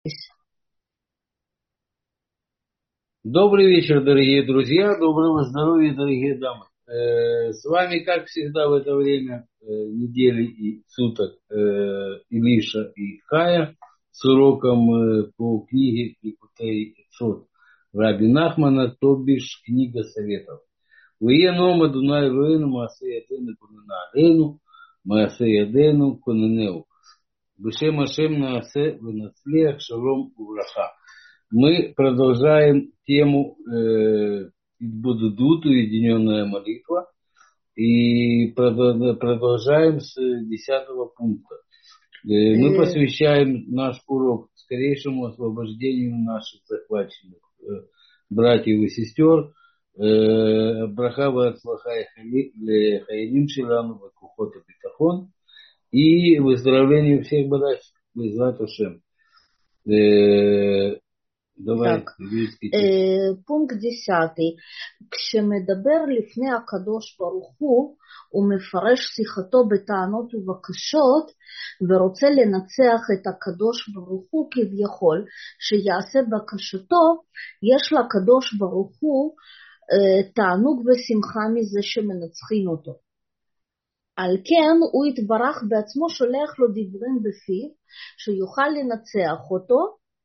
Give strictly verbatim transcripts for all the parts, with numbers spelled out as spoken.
Добрый вечер, дорогие друзья, доброго здоровья, дорогие дамы. Э, с вами, как всегда, в это время э, недели и суток э, Илиша и Хая с уроком э, по книге Ликутей Цот Раби Нахмана, то бишь книга советов. Вие нома Дунай Руэну Маасей Адену Кунена Алейну Маасей Адену Куненеу Бешем Ашем Наасе Венацлех Шалом Увраха. Мы продолжаем тему э, Будудут, уединенная молитва, и продолжаем с десятого пункта. Э, мы посвящаем наш урок скорейшему освобождению наших захваченных э, братьев и сестер. Э, Браха вацлаха хаялим шелану вакухот битахон и выздоровлению всех братьев Безрат Ашем. Так, אה, פונקט דסעתי, כשמדבר לפני הקדוש ברוך הוא, הוא מפרש שיחתו בטענות ובקשות, ורוצה לנצח את הקדוש ברוך הוא כביכול, שיעשה בקשתו, יש לקדוש ברוך הוא אה, תענוג ושמחה מזה שמנצחים אותו. על כן הוא יתברך בעצמו שולח לו דברים בפיו, שיוכל לנצח אותו,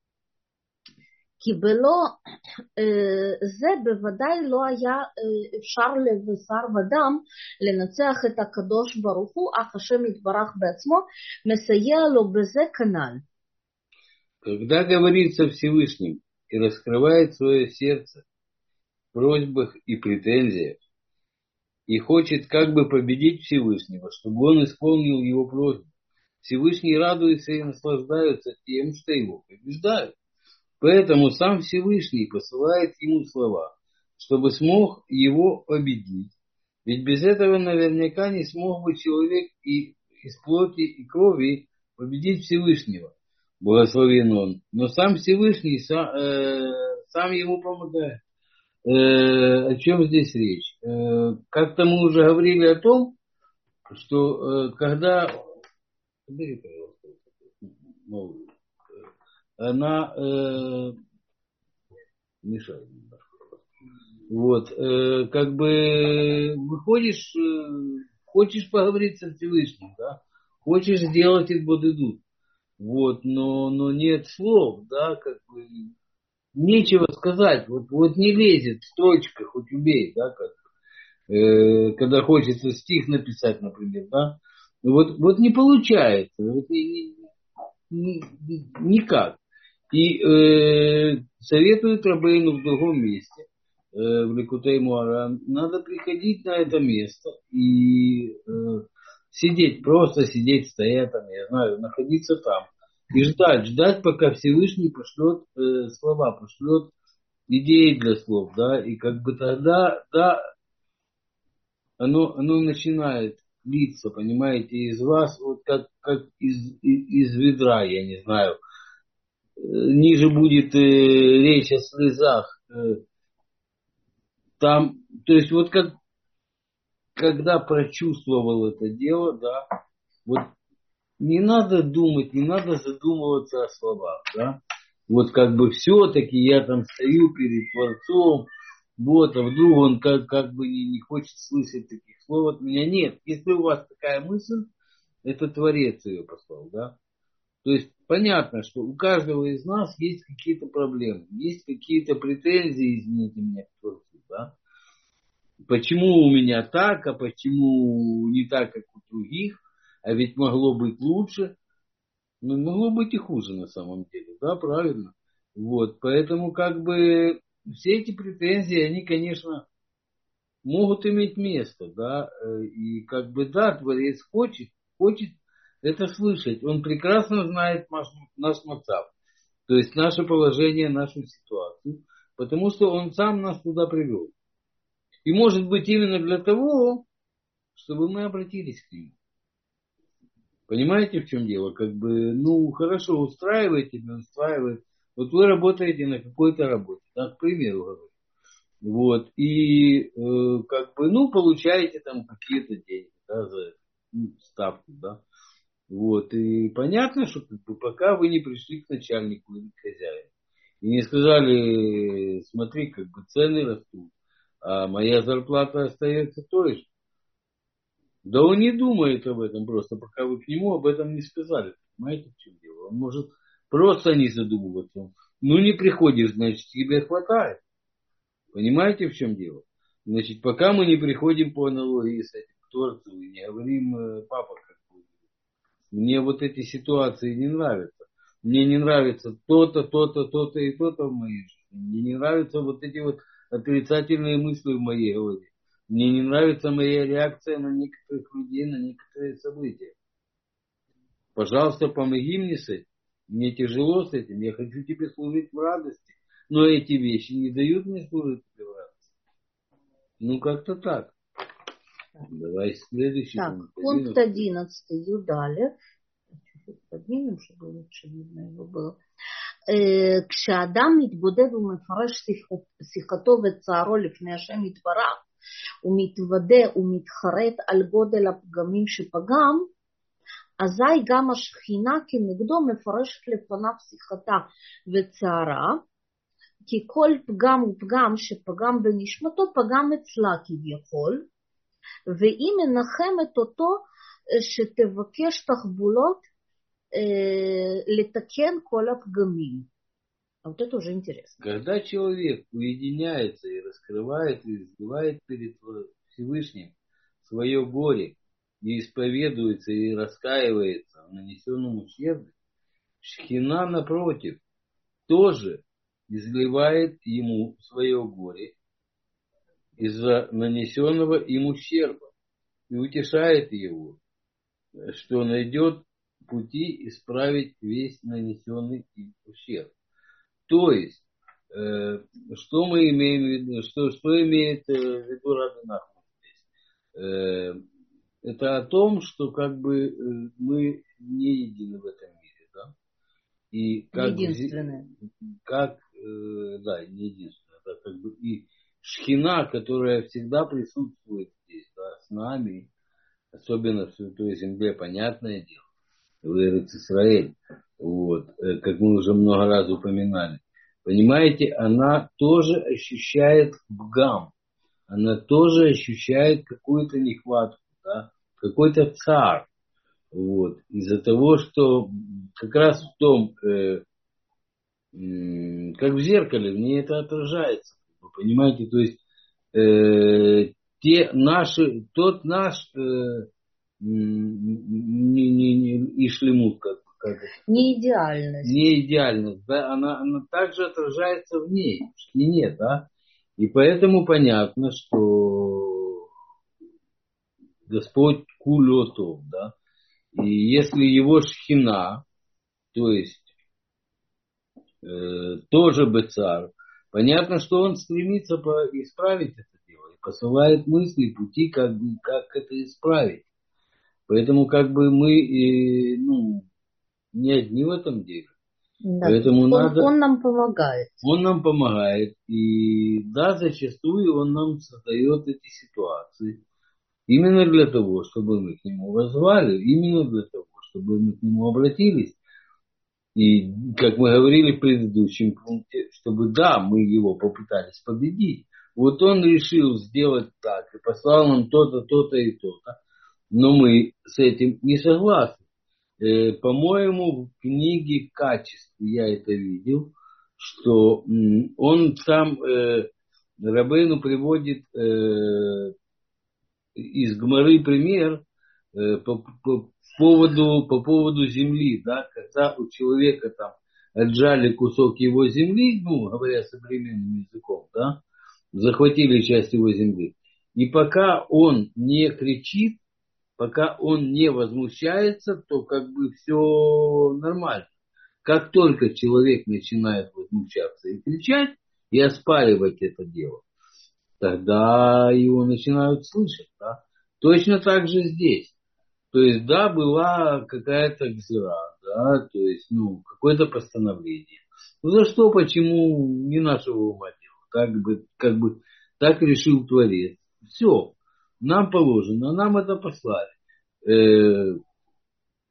כי בלא זה בוודאי לא היה אפשר לבשר ודם לנצח את הקדוש ברוך הוא, אך השם יתברך בעצמו מסייע לו בזה כנ"ל. Когда говорится Всевышним и раскрывает свое сердце в просьбах и претензиях, и хочет как бы победить Всевышнего, чтобы он исполнил его просьбу, Всевышний радуется и наслаждается тем, что его побеждают. Поэтому сам Всевышний посылает ему слова, чтобы смог его победить. Ведь без этого наверняка не смог бы человек и из плоти и крови победить Всевышнего. Благословен он. Но сам Всевышний сам, э, сам ему помогает. Э, о чем здесь речь? Э, как-то мы уже говорили о том, что э, когда... Бери, пожалуйста, новую. Она э, мешает немножко. Вот, э, как бы выходишь, э, хочешь поговорить со Всевышним, да, хочешь сделать их бодыдут, вот, но, но нет слов, да, как бы нечего сказать, вот, вот не лезет строчка, хоть убей, да, как э, когда хочется стих написать, например, да, вот, вот не получается, вот, ни, ни, ни, никак. И э, советует Рабейну в другом месте, э, в Ликутей Муаран, надо приходить на это место и э, сидеть, просто сидеть, стоять там, я знаю, находиться там. И ждать, ждать, пока Всевышний пошлет э, слова, пошлет идеи для слов, да, и как бы тогда, да, оно, оно начинает литься, понимаете, из вас, вот как, как из, из, из ведра, я не знаю. Ниже будет э, речь о слезах. Э, там, то есть вот как, когда прочувствовал это дело, да, вот не надо думать, не надо задумываться о словах, да. Вот как бы все-таки я там стою перед Творцом, вот, а вдруг он как, как бы не, не хочет слышать таких слов от меня. Нет, если у вас такая мысль, это Творец ее послал, да. То есть понятно, что у каждого из нас есть какие-то проблемы, есть какие-то претензии, извините меня, к Творцу, да? Почему у меня так, а почему не так, как у других, а ведь могло быть лучше, ну, могло быть и хуже на самом деле, да, правильно? Вот, поэтому как бы все эти претензии, они, конечно, могут иметь место, да, и как бы, да, Творец хочет, хочет это слышать. Он прекрасно знает наш, наш мацав, то есть наше положение, нашу ситуацию, потому что он сам нас туда привел. И может быть именно для того, чтобы мы обратились к нему. Понимаете, в чем дело? Как бы, ну, хорошо, устраивает тебя, устраивает. Вот вы работаете на какой-то работе, да, к примеру говорю. Вот, и э, как бы, ну, получаете там какие-то деньги, да, за ну, ставку, да. Вот, и понятно, что как бы, пока вы не пришли к начальнику или к хозяину, и не сказали, смотри, как бы цены растут, а моя зарплата остается той же. Да он не думает об этом просто, пока вы к нему об этом не сказали. Понимаете, в чем дело? Он может просто не задумываться. Ну, не приходишь, значит, тебе хватает. Понимаете, в чем дело? Значит, пока мы не приходим по аналогии с этим к Творцу и не говорим, папа, как бы, мне вот эти ситуации не нравятся. Мне не нравится то-то, то-то, то-то и то-то в моей жизни. Мне не нравятся вот эти вот отрицательные мысли в моей голове. Мне не нравится моя реакция на некоторых людей, на некоторые события. Пожалуйста, помоги мне с этим. Мне тяжело с этим. Я хочу тебе служить в радости. Но эти вещи не дают мне служить тебе в радости. Ну, как-то так. Давай следующий. Так, пункт одиннадцатый. Юдалев. Чуть-чуть поднимем, чтобы лучше видно его было. כשאדם מתבודד ומפרש שיחתו וצערו לפני השם יתברך, ומתוודה ומתחרט על גודל הפגמים שפגם, אזי גם השכינה כנגדו מפרשת לפניו שיחתה וצערה, כי כל פגם ופגם שפגם בנשמתו פגם אצלה כביכול, והיא מנחמת אותו שתבקש תחבולות לתקן כל הפגמים. А вот это уже интересно. Когда человек уединяется и раскрывает, и изливает перед Всевышним свое горе, и исповедуется, и раскаивается в нанесенном ущербе, Шхина, напротив, тоже изливает ему свое горе из-за нанесенного им ущерба и утешает его, что найдет пути исправить весь нанесенный им ущерб. То есть, э, что мы имеем в виду, что, что имеет э, в виду Рабби Нахман здесь? Э, это о том, что как бы э, мы не едины в этом мире, да? И как единственные. Как, э, да, не единственное, да, как бы и Шхина, которая всегда присутствует здесь, да, с нами, особенно в Святой Земле, понятное дело, в Эрец-Исраэль, вот, как мы уже много раз упоминали. Понимаете, она тоже ощущает бгам, она тоже ощущает какую-то нехватку, да, какой-то цар. Вот, из-за того, что как раз в том, э, э, как в зеркале, в ней это отражается. Вы понимаете, то есть э, те наши, тот наш э, не, не, не, ишлемут, как, как не идеальность. Не идеальность, да, она, она также отражается в ней, в шхине, да. И поэтому понятно, что Господь кулетов, да. И если его шхина, то есть э, тоже бецар, понятно, что он стремится по- исправить это дело и посылает мысли, пути, как, как это исправить. Поэтому как бы мы э, ну, не одни в этом деле. Да, Поэтому он, надо, он нам помогает. Он нам помогает. И да, зачастую он нам создает эти ситуации. Именно для того, чтобы мы к нему воззвали, именно для того, чтобы мы к нему обратились. И, как мы говорили в предыдущем пункте, чтобы, да, мы его попытались победить. Вот он решил сделать так и послал нам то-то, то-то и то-то. Но мы с этим не согласны. Э, по-моему, в книге «Качеств» я это видел, что м, он сам, э, Рабейну приводит э, из Гмары пример э, по, по, поводу, по поводу земли, да, когда у человека там отжали кусок его земли, ну, говоря современным языком, да, захватили часть его земли. И пока он не кричит, пока он не возмущается, то как бы все нормально. Как только человек начинает возмущаться и кричать, и оспаривать это дело, тогда его начинают слышать. Да? Точно так же здесь. То есть, да, была какая-то гзира, да, то есть, ну, какое-то постановление. Ну, за что, почему, не нашего ума дело. Как бы, как бы так решил Творец. Все. Нам положено, нам это послали. Э,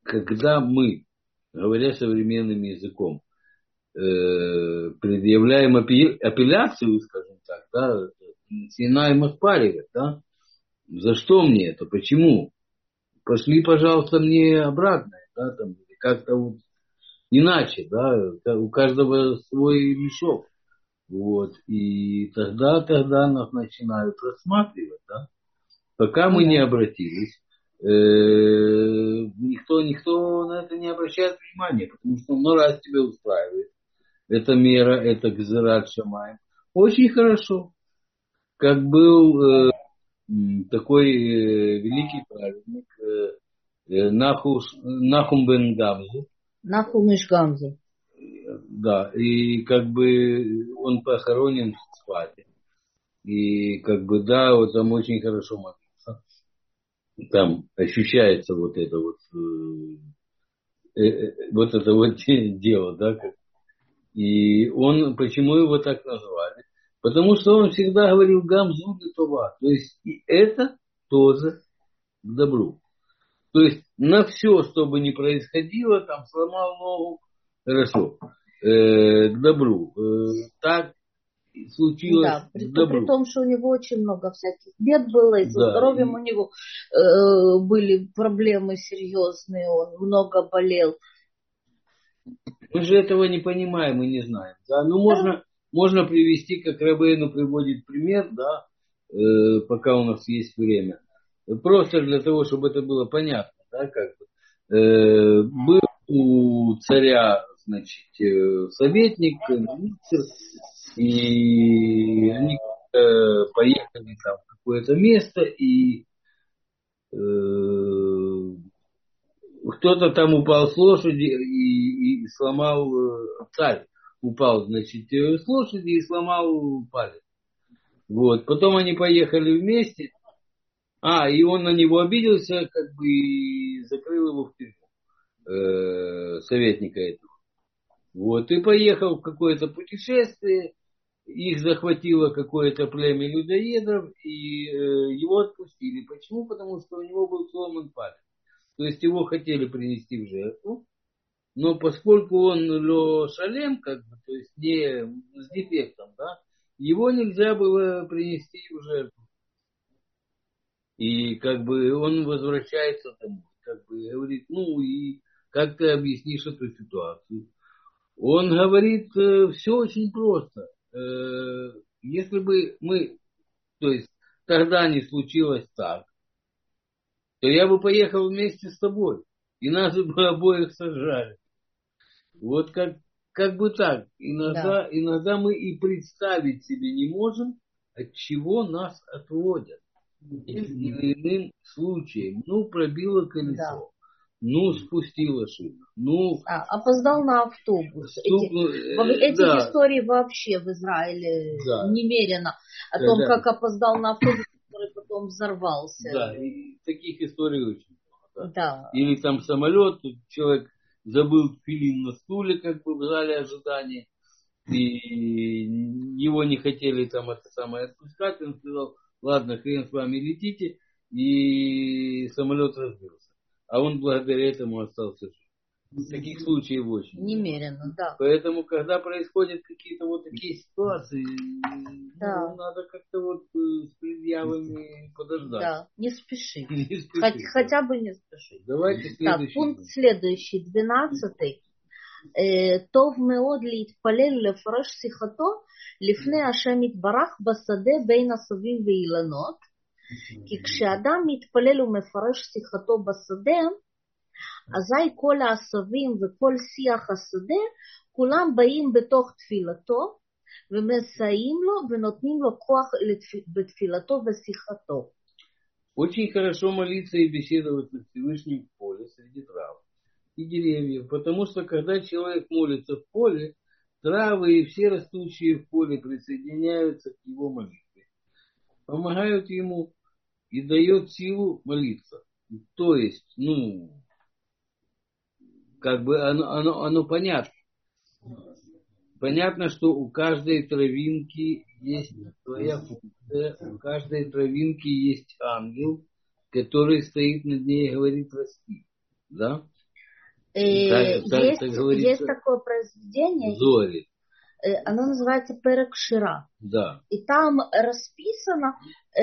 когда мы, говоря современным языком, э, предъявляем апелля- апелляцию, скажем так, да, начинаем оспаривать, да, за что мне это, почему? Пошли, пожалуйста, мне обратно, да, там, как-то вот иначе, да, у каждого свой мешок, вот, и тогда, тогда нас начинают рассматривать, да, пока мы не обратились, э, никто, никто на это не обращает внимания, потому что, ну, раз тебя устраивает, эта мера, это гзерат шамаим, очень хорошо, как был э, такой э, великий праведник э, э, Нахуш, Нахум бен Гамзу. Нахум иш Гамзу. Да, и как бы он похоронен в Цфате. И как бы, да, вот там очень хорошо молиться. Там ощущается вот это вот, э, э, вот это вот дело, да. Как. И он, почему его так назвали? Потому что он всегда говорил гамзу де това. То есть и это тоже к добру. То есть на все, что бы ни происходило, там сломал ногу, хорошо, э, к добру. Э, так случилось да, при, к добру. при том, что у него очень много всяких бед было, и со да, здоровьем и... у него э, были проблемы серьезные, он много болел. Мы же этого не понимаем и не знаем. Да? Ну, можно, можно привести, как Рабейну приводит пример, да, э, пока у нас есть время. Просто для того, чтобы это было понятно, да, как бы. Э, был у царя, значит, э, советник, министр, и они э, поехали там в какое-то место, и э, кто-то там упал с лошади и, и сломал, э, царь упал, значит, э, с лошади и сломал палец. Вот. Потом они поехали вместе. А, и он на него обиделся, как бы, и закрыл его в тюрьму, э, советника этого. Вот. И поехал в какое-то путешествие. Их захватило какое-то племя людоедов, и э, его отпустили. Почему? Потому что у него был сломан палец. То есть его хотели принести в жертву, но поскольку он ло шалем, как бы, то есть не с дефектом, да, его нельзя было принести в жертву. И как бы он возвращается домой, как бы говорит, ну и как ты объяснишь эту ситуацию? Он говорит, э, все очень просто. Э, если бы мы, то есть тогда не случилось так, то я бы поехал вместе с тобой, и нас бы обоих сожрали. Вот как, как бы так. Иногда, да. иногда мы и представить себе не можем, от чего нас отводят. Тем или иным случаем. Ну, пробило колесо. Да. Ну, спустила шину. Ну, а, опоздал на автобус. Стук... Эти, этих да. историй вообще в Израиле да. немерено. О да, том, да. как опоздал на автобус, который потом взорвался. Да, и таких историй очень много. Да. Да. Или там самолет, человек забыл филин на стуле, как бы в зале ожидания, и его не хотели там это самое отпускать, он сказал, ладно, хрен с вами летите, и самолет разбился. А он благодаря этому остался жив. Таких случаев очень немерено, да. Поэтому, когда происходят какие-то вот такие ситуации, да. ну, надо как-то вот с предъявами подождать. Да, не спешить. Не спешить. Хоть, хотя бы не спешить. Давайте следующий. Так, пункт следующий, двенадцатый. טוב מאוד להתפלל ולפרש שיחתו לפני השם יתברך בשדה בין עשבים ואילנות, כי כשאדם מתפלל ומפרש שיחתו בשדה, אזי כל העשבים וכל שיח השדה, כולם באים בתוך תפילתו ומסייעים לו ונותנים לו כוח בתפילתו ושיחתו. Очень хорошо молиться и беседовать с Всевышним в поле среди трав и деревьев, потому что когда человек молится в поле, травы и все растущие в поле присоединяются к его молитве, помогают ему и дает силу молиться. То есть, ну, как бы оно, оно, оно понятно. Понятно, что у каждой травинки есть своя функция, у каждой травинки есть ангел, который стоит над ней и говорит расти. Да? Э, так, есть, так есть такое произведение. Зори. Оно называется Перек Шира. Да. И там расписано,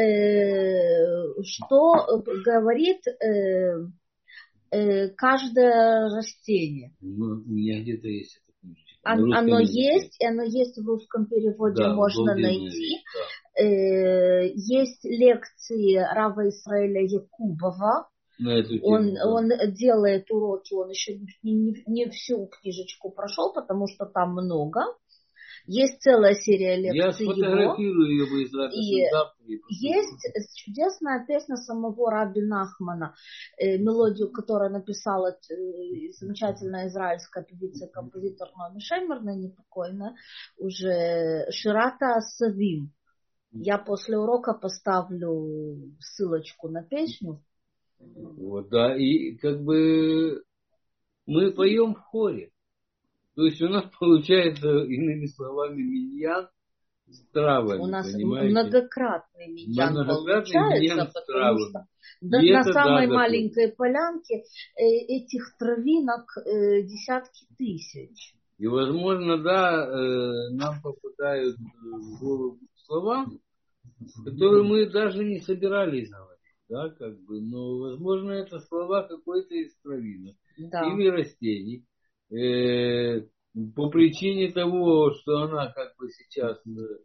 э, что говорит э, э, каждое растение. Ну, у меня где-то есть это. Оно, оно есть, и оно есть в русском переводе, да, можно найти. Да. Э, есть лекции Рава Исраэля Якубова. Он, он делает уроки, он еще не, не, не всю книжечку прошел, потому что там много. Есть целая серия лекций его. Я сфотографирую ее в Израиле. Есть чудесная песня самого Раби Нахмана, э, мелодию, которую написала э, замечательная израильская певица и композитор Ноами Шеймерна, непокойная, уже Ширата Савим. Я после урока поставлю ссылочку на песню. Вот, да, и как бы мы поем в хоре. То есть у нас получается, иными словами, миньян с травами. У нас понимаете? Многократный миньян Многократный получается, миньян потому что да, на самой да, маленькой такой. полянке э, этих травинок э, десятки тысяч. И, возможно, да, э, нам попадают в голову слова, которые мы даже не собирались говорить. Да, как бы, но, возможно, это слова какой-то из травинок да. или растений. Э, по причине того, что она как бы сейчас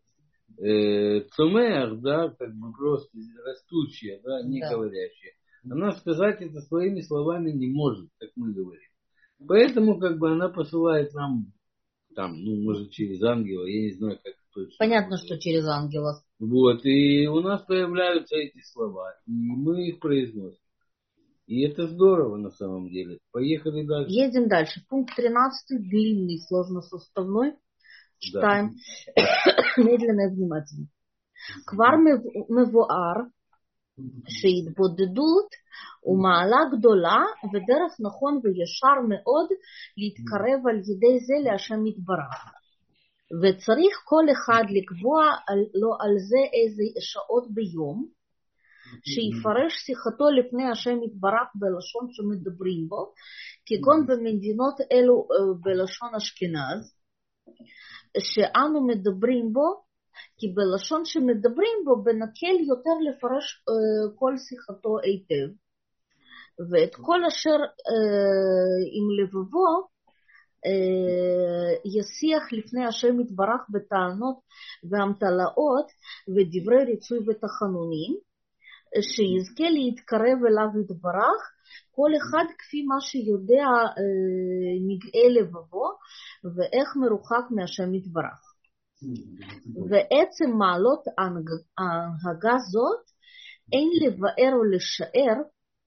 э, цумер, да, как бы просто растущая, да, не да. говорящая, она сказать это своими словами не может, как мы говорим. Поэтому как бы она посылает нам там, ну, может, через ангела, я не знаю, как точно. Понятно, что через ангела. Вот, и у нас появляются эти слова, и мы их произносим. И это здорово на самом деле. Поехали дальше. Едем дальше. Пункт тринадцатый, длинный, сложносоставной. Читаем да. медленно и внимательно. Квар мевуар שהתבודדות ומעלה גדולה ודרך נכון וישר מאוד להתקרב על ידי זה להשם יתברך. וצריך כל אחד לקבוע לו על זה איזה שעות ביום, שיפרש שיחתו לפני השם יתברך בלשון שמדברים בו, כגון במדינות אלו בלשון אשכנז, שאנו מדברים בו, כי בלשון שמדברים בו בנקל יותר לפרש uh, כל שיחתו היטב, ואת כל אשר uh, עם לבבו uh, ישיח לפני השם יתברך בטענות והמתלאות ודברי ריצוי ותחנונים, שיזכה להתקרב אליו יתברך, כל אחד כפי מה שיודע uh, נגעה לבבו, ואיך מרוחק מהשם יתברך. ועצם מעלות ההנהגה זאת אין לבאר או לשער,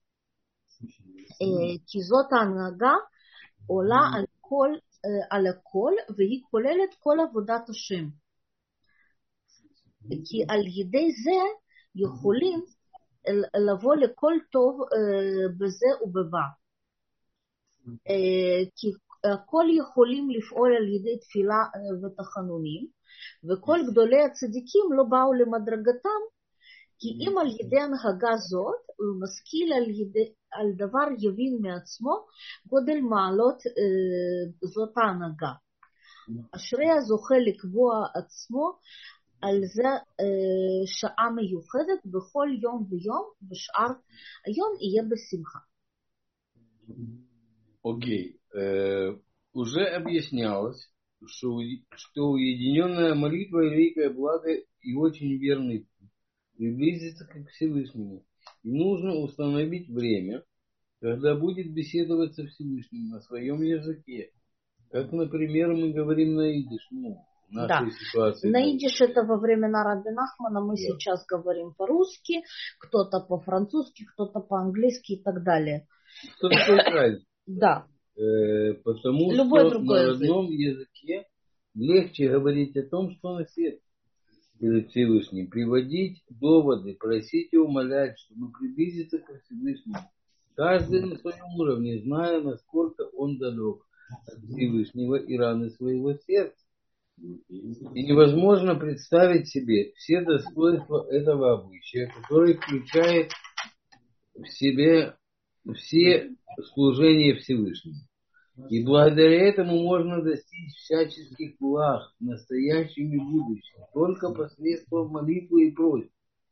כי זאת ההנהגה עולה על, כל, על הכל והיא כוללת כל עבודת השם, כי על ידי זה יכולים לבוא לכל טוב בזה ובבא, כי הכל יכולים לפעול על ידי תפילה ותחנונים, וכל גדולי הצדיקים לא באו למדרגתם, כי אם על ידי הנהגה זאת, הוא משכיל על, ידי, על דבר יבין מעצמו, גודל מעלות אה, זאת ההנהגה. אשרי הזוכה לקבוע עצמו על זה אה, שעה מיוחדת בכל יום ויום, ושאר היום יהיה בשמחה. Окей. Э, уже объяснялось, что, что уединенная молитва – великое благо и очень верный путь. Приблизиться к Всевышнему. И нужно установить время, когда будет беседовать со Всевышним на своем языке. Как, например, мы говорим на идиш, ну, в нашей да. ситуации. На идиш это во времена Раби Нахмана, мы да. сейчас говорим по-русски, кто-то по-французски, кто-то по-английски и так далее. Что такое разница? Да. Э, потому Любой что на родном языке легче говорить о том, что на сердце перед Всевышним, приводить доводы, просить и умолять, чтобы приблизиться к Всевышнему. Каждый на своем уровне, зная, насколько он далек от Всевышнего и раны своего сердца. И невозможно представить себе все достоинства этого обычая, который включает в себе все служения Всевышнему. И благодаря этому можно достичь всяческих благ, настоящим и будущим, только посредством молитвы и просьб.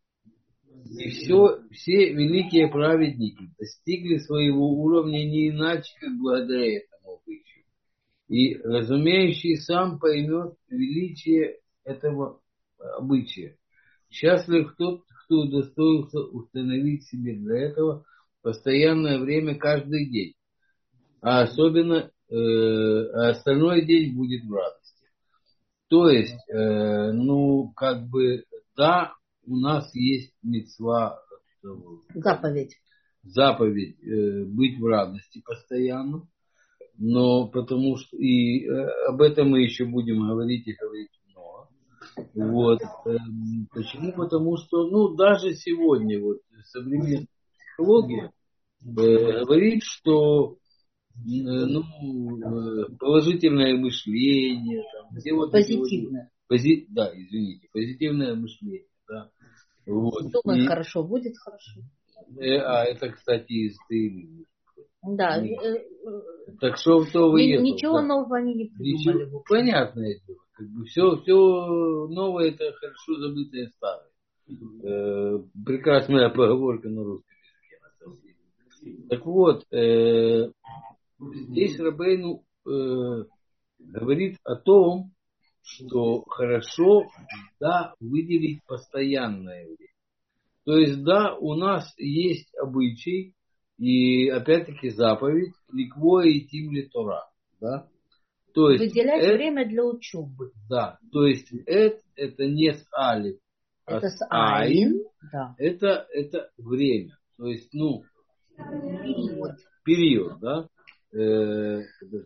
И все, все великие праведники достигли своего уровня не иначе, как благодаря этому обычаю. И разумеющий сам поймет величие этого обычая. Счастлив тот, кто удостоился установить себе для этого постоянное время каждый день, а особенно э, а остальной день будет в радости. То есть, э, ну, как бы, да, у нас есть мицва, заповедь, заповедь э, быть в радости постоянно, но потому что, и э, об этом мы еще будем говорить и говорить много. Вот. Э, почему? Потому что, ну, даже сегодня вот современная психология э, говорит, что ну, положительное мышление, там, все вот позитивное. Пози... Да, извините, позитивное мышление, да. Вот. Думай, И... хорошо, будет хорошо. А это, кстати, из Таилима. Да. Так что то вы Н- Ничего да. нового они не придумали. Ничего... Понятное дело. Как бы все, все новое это хорошо забытое старое. Э, прекрасная поговорка на русском языке, на самом деле. Так вот, э, здесь Рабейну э, говорит о том, что хорошо, да, выделить постоянное время. То есть, да, у нас есть обычай и, опять-таки, заповедь ликво и тимли Тора, да. То есть выделять это, время для учебы. Да, то есть это, это не с алиф, а это с с айн. айн. Да. Это, это время. То есть, ну, период. Период, да. Э,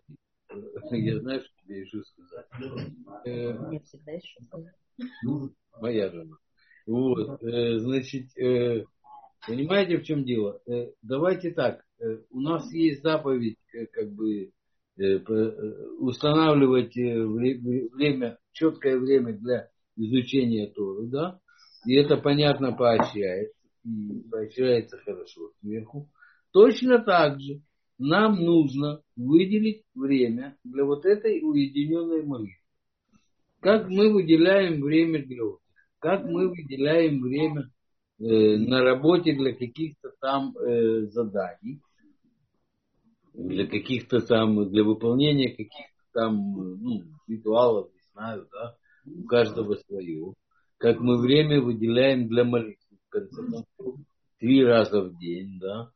я знаю, что тебе еще сказать. Мне всегда есть что сказать. Моя жена. Вот, э, значит, э, понимаете, в чем дело? Э, давайте так. Э, у нас есть заповедь, э, как бы э, устанавливать э, время, четкое время для изучения Торы, да? И это понятно поощряется. И поощряется хорошо сверху. Точно так же нам нужно выделить время для вот этой уединенной молитвы. Как мы выделяем время для отдыха, как мы выделяем время э, на работе для каких-то там э, заданий, для каких-то там, для выполнения каких-то там ну, ритуалов, не знаю, да, у каждого свое. Как мы время выделяем для молитвы, в конце концов, три раза в день, да.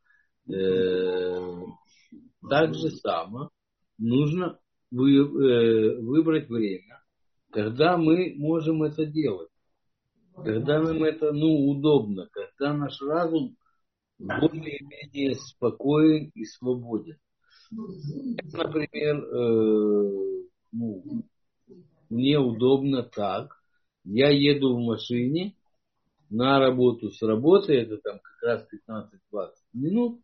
Э, так же само нужно вы, э, выбрать время, когда мы можем это делать, когда нам это, ну, удобно, когда наш разум более-менее спокоен и свободен. Например, э, ну, мне удобно так, я еду в машине на работу с работы, это там как раз пятнадцать-двадцать минут,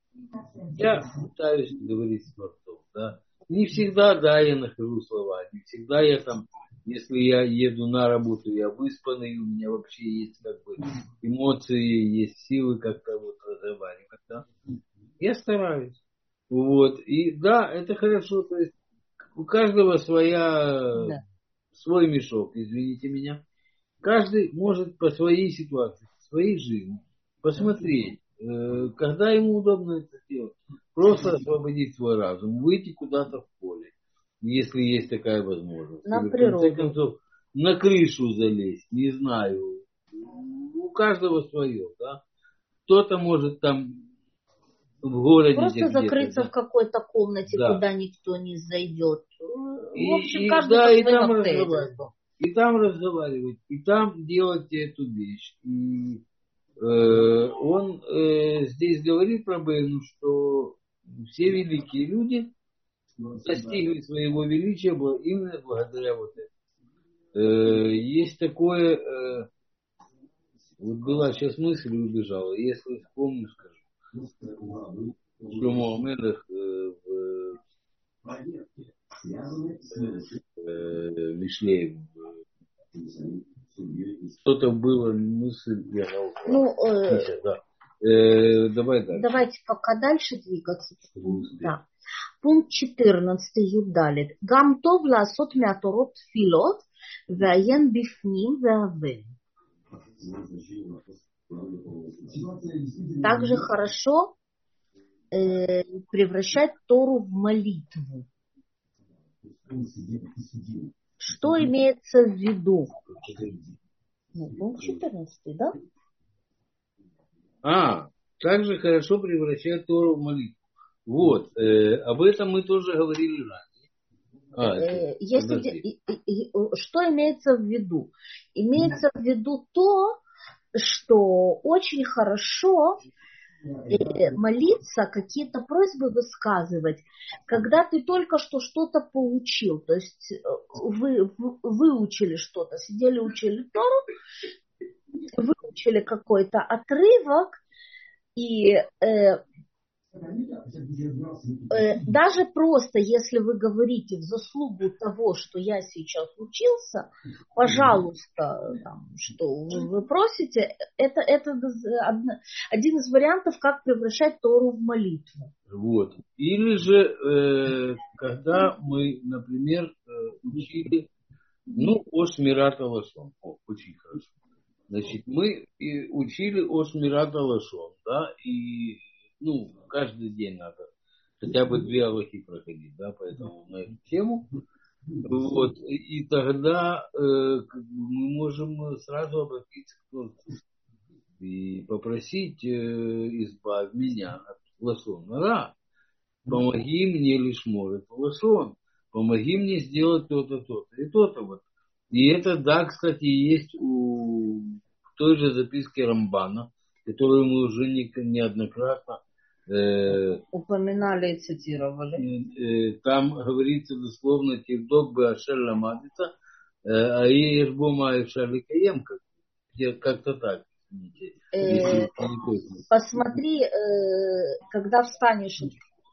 я пытаюсь говорить с Творцом, да. Не всегда, да, я нахожу слова, не всегда я там, если я еду на работу, я выспанный, у меня вообще есть как бы эмоции, есть силы как-то вот разговаривать, да. Я стараюсь. Вот. И да, это хорошо, то есть у каждого своя, да. свой мешок, извините меня. Каждый может по своей ситуации, по своей жизни посмотреть, когда ему удобно это делать. Просто освободить свой разум, выйти куда-то в поле, если есть такая возможность. На Или, природу. в конце концов, на крышу залезть, не знаю. У каждого свое, да. Кто-то может там в городе. Просто закрыться да? в какой-то комнате, да. куда никто не зайдет. И, в общем, и, каждый да, по и своим там обстоятельствам. И там разговаривать, и там делать эту вещь. И э, он э, здесь говорит про Бейну, что все великие люди достигли своего величия именно благодаря вот этому. Э, есть такое, э, вот была сейчас мысль и убежала, если вспомню, скажу. Шломо Амелех э, в э, Мишлеев. Что-то было, мысль, я ну, э, да. э, давай дальше. Давайте пока дальше двигаться. Да. פונקט четырнадцатый י"ד. גם טוב לעשות מהתורות תפילות ועיין בפנים והבן. Также хорошо э, превращать Тору в молитву. Что имеется в виду? Ну, пункт четырнадцатый, да? А, также хорошо превращать Тору в молитву. Вот, э, об этом мы тоже говорили ранее. А, э, если, что имеется в виду? Имеется в виду то, что очень хорошо молиться, какие-то просьбы высказывать, когда ты только что что-то получил, то есть вы выучили что-то, сидели, учили Тору, выучили какой-то отрывок, и э, даже просто, если вы говорите в заслугу того, что я сейчас учился, пожалуйста, там, что вы просите, это, это один из вариантов, как превращать Тору в молитву. Вот. Или же, э, когда мы, например, учили, ну, о Шмират ха-Лашон, о, очень хорошо. Значит, мы учили о Шмират ха-Лашон, да, и ну, каждый день надо хотя бы две алахи проходить, да, поэтому на эту тему. Вот, и тогда э, мы можем сразу обратиться к Творцу и попросить, э, избавь меня от лашон ара, помоги мне лишь может лашон, помоги мне сделать то-то, то-то и то-то вот. И это, да, кстати, есть у в той же записке Рамбана, которую мы уже не, неоднократно упоминали и цитировали. Там говорится дословно «Тивдок бы ашер ламадица, а и эрбома ашер ликаем», как-то так. Посмотри, когда встанешь,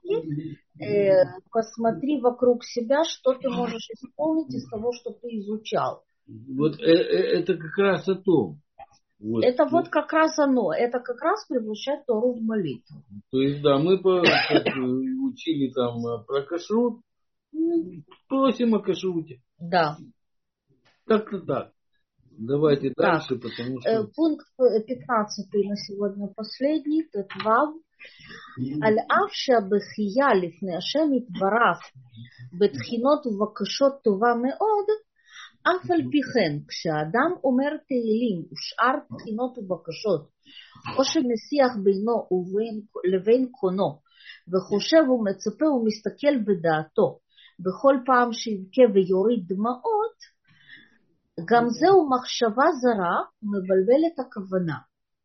посмотри вокруг себя, что ты можешь исполнить из того, что ты изучал. Вот это как раз о том. Вот. Это вот как раз оно, это как раз превращает Тору в молитву. То есть, да, мы по, учили там про кашрут, просим о кашруте. Да. Как-то так. Давайте так. Дальше, потому что... Пункт пятнадцатый на сегодня последний, тетвав. Аль-аф шабехия лифней Ашем יתברך בתחינות ובקשות טובה מאוד, אף על פי כן, כשאדם אומר תהילים ושאר תחינות ובקשות, או שמשיח בינו ובין, לבין קונו, וחושב ומצפה ומסתכל בדעתו, בכל פעם שיבכה ויוריד דמעות, גם זהו מחשבה זרה ומבלבל את הכוונה.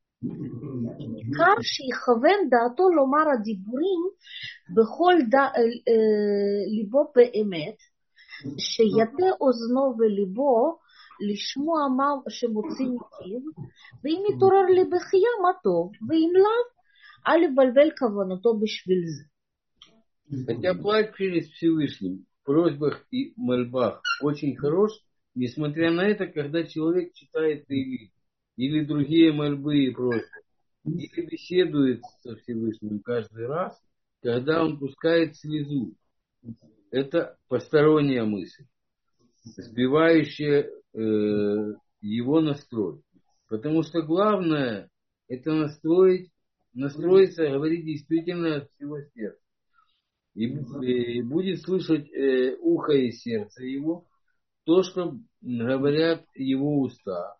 עיקר שיכוון דעתו לומר הדיבורים בכל דע, ליבו באמת, שיתה אוזנו וליבו לשמוע מה שמוציא מפיו, ואם יתעורר לבכייה מה טוב, ואם לאו, אל יבלבל כוונתו בשביל זה. Хотя плач перед Всевышним в просьбах и мольбах очень хорош, несмотря на это, когда человек читает Таилим, или другие мольбы и просьбы, или беседует со Всевышним каждый раз, когда он пускает слезу. Это посторонняя мысль, сбивающая э, его настрой. Потому что главное это настроить, настроиться, говорить действительно от всего сердца. И, и будет слышать э, ухо и сердце его, то, что говорят его уста.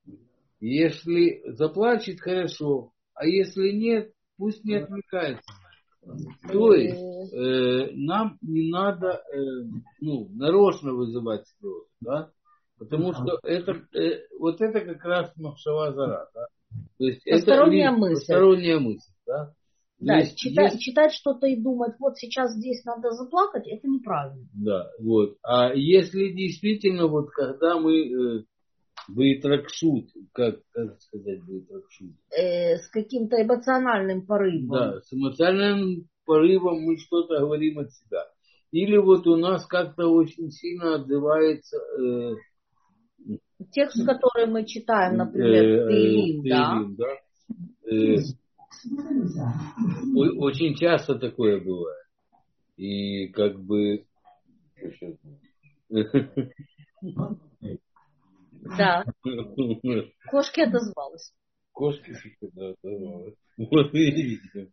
Если заплачет, хорошо, а если нет, пусть не отвлекается. То есть э, нам не надо э, ну, нарочно вызывать слезы, да? Потому что это, э, вот это как раз махшава зара, да? То есть посторонняя это мысль. Посторонняя мысль, да? Да, есть, читать, есть... читать что-то и думать, вот сейчас здесь надо заплакать, это неправильно. Да, вот. А если действительно, вот когда мы э, бейтракшут, как, как сказать бейтракшут? Э, с каким-то эмоциональным порывом. Да, с эмоциональным порывом мы что-то говорим от себя. Или вот у нас как-то очень сильно отзывается... Э, текст, который мы читаем, например, Таилим, да? да? Э, очень часто такое бывает. И как бы... Да. Кошки отозвалась. Кошки отозвалась. Вот видите.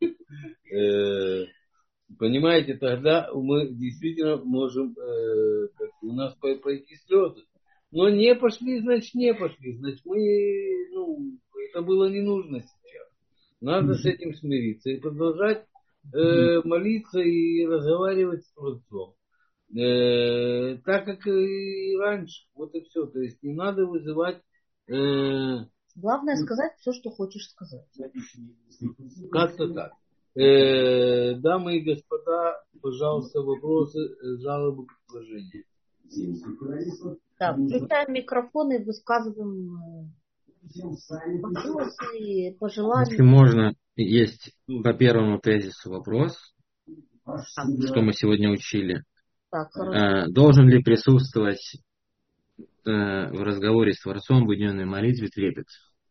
Понимаете, тогда мы действительно можем, как у нас пойти слезы. Но не пошли, значит, не пошли. Значит, мы, ну, это было не нужно сейчас. Надо с этим смириться и продолжать э, молиться и разговаривать с Творцом. Э, так как и раньше. Вот и все. То есть не надо вызывать... Э, Главное сказать все, что хочешь сказать. Как-то так. Э, дамы и господа, пожалуйста, вопросы, жалобы, предложения. Да, включаем микрофон и высказываем вопросы, пожелания. Если можно, есть по первому тезису вопрос, что мы сегодня учили. Так, хорошо. Должен ли присутствовать в разговоре с Творцом в уединенной молитве трепет?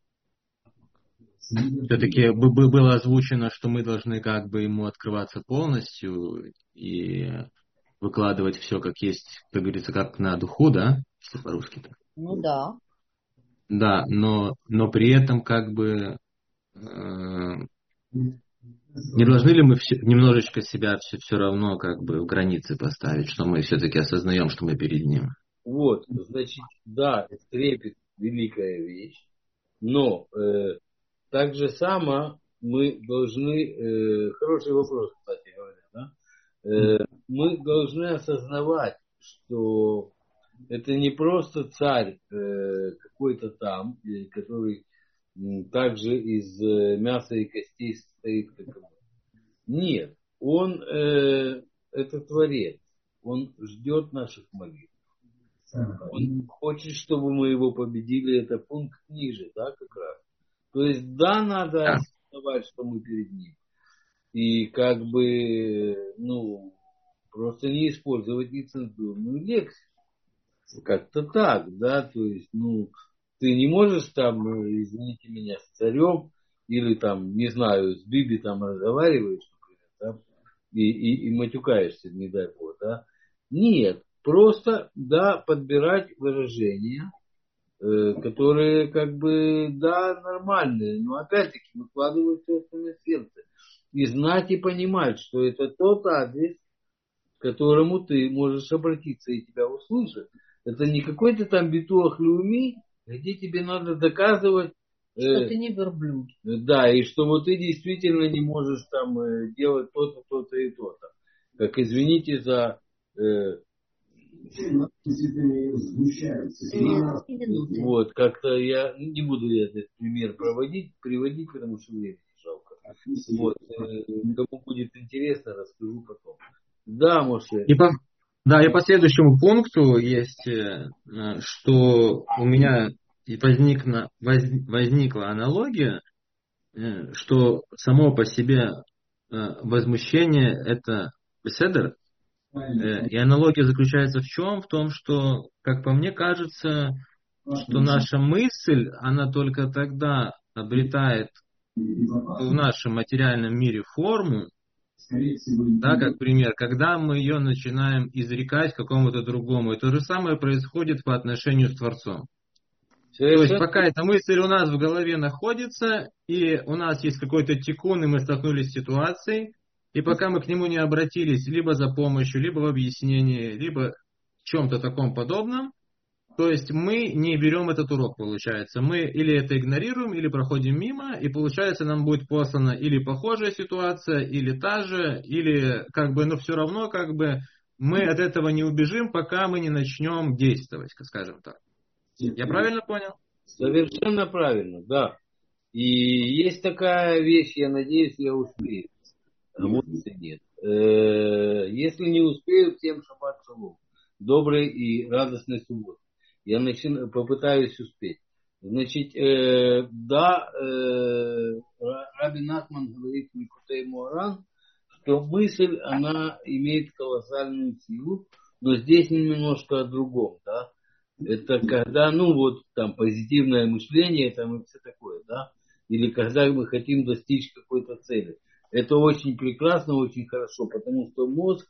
Все-таки было озвучено, что мы должны как бы ему открываться полностью и выкладывать все как есть, как говорится, как на духу, да? Если по-русски-то. Ну да. Да, но, но при этом как бы э, не должны ли мы все, немножечко себя все, все равно как бы в границы поставить, что мы все-таки осознаем, что мы перед ним? Вот, значит, да, трепет великая вещь, но э, так же само мы должны, э, хороший вопрос, кстати говоря, да? э, мы должны осознавать, что это не просто царь э, какой-то там, который э, также из э, мяса и костей состоит, как он. Нет, он э, это творец, он ждет наших молитв. Он хочет, чтобы мы его победили, это пункт ниже, да, как раз. То есть, да, надо осознавать, что мы перед ним. И как бы, ну, просто не использовать нецензурную лексику. Как-то так, да, то есть, ну, ты не можешь там, извините меня, с царем или там, не знаю, с Биби там разговариваешь, например, да, и, и, и матюкаешься, не дай бог, да. Нет. Просто, да, подбирать выражения, э, которые, как бы, да, нормальные, но опять-таки выкладывать все это на сердце. И знать и понимать, что это тот адрес, к которому ты можешь обратиться и тебя услышат. Это не какой-то там битуах люми, где тебе надо доказывать, э, что ты не верблюд. Да, и что вот ты действительно не можешь там э, делать то-то, то-то и то-то. Как, извините за... Э, Вот, как-то я не буду я этот пример проводить, приводить, потому что времени жалко. Вот, кому будет интересно, расскажу потом. Да, Моше. И по, да, и по следующему пункту есть, что у меня возникла, возникла аналогия, что само по себе возмущение это беседер. И аналогия заключается в чем? В том, что, как по мне кажется, что наша мысль, она только тогда обретает в нашем материальном мире форму, да, как пример, когда мы ее начинаем изрекать какому-то другому. И то же самое происходит по отношению с Творцом. То есть пока эта мысль у нас в голове находится, и у нас есть какой-то тикун, и мы столкнулись с ситуацией, и пока мы к нему не обратились либо за помощью, либо в объяснении, либо в чем-то таком подобном, то есть мы не берем этот урок, получается. Мы или это игнорируем, или проходим мимо, и получается нам будет послана или похожая ситуация, или та же, или как бы, но все равно как бы мы от этого не убежим, пока мы не начнем действовать, скажем так. Я правильно понял? Совершенно правильно, да. И есть такая вещь, я надеюсь, я успею. А может и нет. Если не успею, всем шаббат шалом. Доброй и радостной субботы. Я начну, попытаюсь успеть. Значит, э, да, э, Раби Нахман говорит в Ликутей Моаран, что мысль, она имеет колоссальную силу, но здесь немножко о другом, да. Это когда, ну вот, там, позитивное мышление, там, и все такое, да. Или когда мы хотим достичь какой-то цели. Это очень прекрасно, очень хорошо, потому что мозг,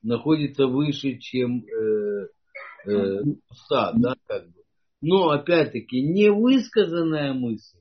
находится выше, чем э, э, уста, да, как бы. Но, опять-таки, невысказанная мысль,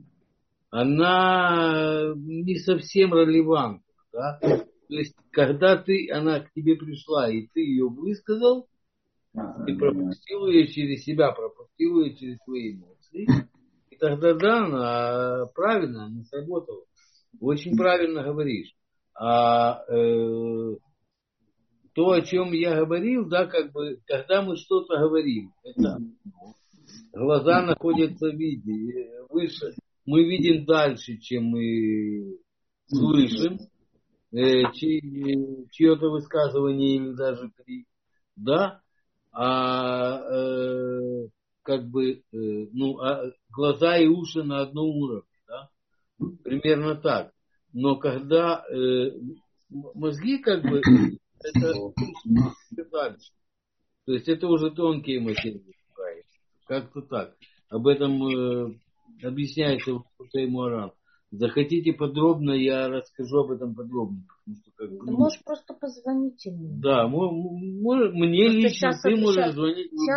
она не совсем релевантна, да. То есть, когда ты, она к тебе пришла, и ты ее высказал, ты пропустил ее через себя, пропустил ее через свои эмоции, и тогда, да, она правильно, она сработала. Очень правильно говоришь. А э, то, о чем я говорил, да, как бы, когда мы что-то говорим, это глаза находятся в виде выше, мы видим дальше, чем мы слышим э, чье-то высказывание или даже крик, да, а э, как бы, э, ну, а глаза и уши на одном уровне, да, примерно так. Но когда э, мозги, как бы, это дальше. То есть это уже тонкие материи. Как-то так. Об этом э, объясняется в Хусей Муаран. Захотите подробно, я расскажу об этом подробно. Потому что, как бы, ты можешь просто позвонить ему. Да, м- м- мне Просто лично сейчас, ты можешь сейчас, звонить.